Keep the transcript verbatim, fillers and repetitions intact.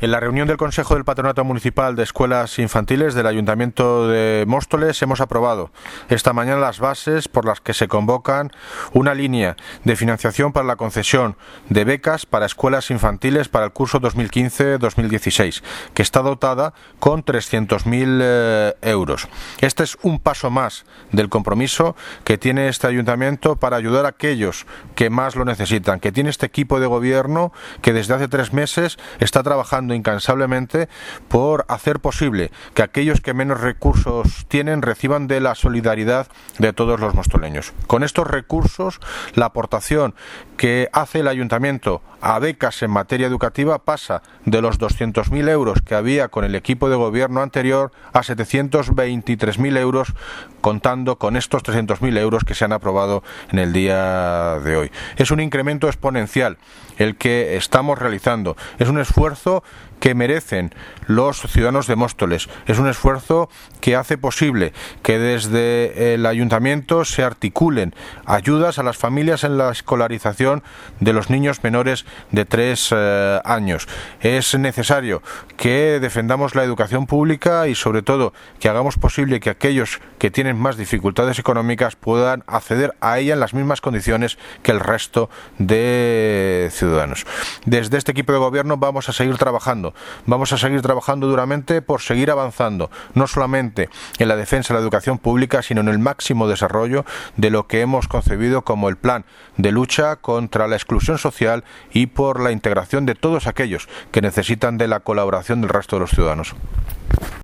En la reunión del Consejo del Patronato Municipal de Escuelas Infantiles del Ayuntamiento de Móstoles hemos aprobado esta mañana las bases por las que se convocan una línea de financiación para la concesión de becas para escuelas infantiles para el curso dos mil quince dos mil dieciséis, que está dotada con trescientos mil eh, euros. Este es un paso más del compromiso que tiene este ayuntamiento para ayudar a aquellos que más lo necesitan, que tiene este equipo de gobierno que desde hace tres meses está trabajando incansablemente por hacer posible que aquellos que menos recursos tienen reciban de la solidaridad de todos los mostoleños. Con estos recursos, la aportación que hace el ayuntamiento a becas en materia educativa pasa de los doscientos mil euros que había con el equipo de gobierno anterior a setecientos veintitrés mil euros, contando con estos trescientos mil euros que se han aprobado en el día de hoy. Es un incremento exponencial el que estamos realizando. Es un esfuerzo que merecen los ciudadanos de Móstoles. Es un esfuerzo que hace posible que desde el ayuntamiento se articulen ayudas a las familias en la escolarización de los niños menores de tres eh, años. Es necesario que defendamos la educación pública y sobre todo que hagamos posible que aquellos que tienen más dificultades económicas puedan acceder a ella en las mismas condiciones que el resto de ciudadanos. Desde este equipo de gobierno vamos a seguir trabajando. Vamos a seguir trabajando duramente por seguir avanzando, no solamente en la defensa de la educación pública, sino en el máximo desarrollo de lo que hemos concebido como el plan de lucha contra la exclusión social y por la integración de todos aquellos que necesitan de la colaboración del resto de los ciudadanos.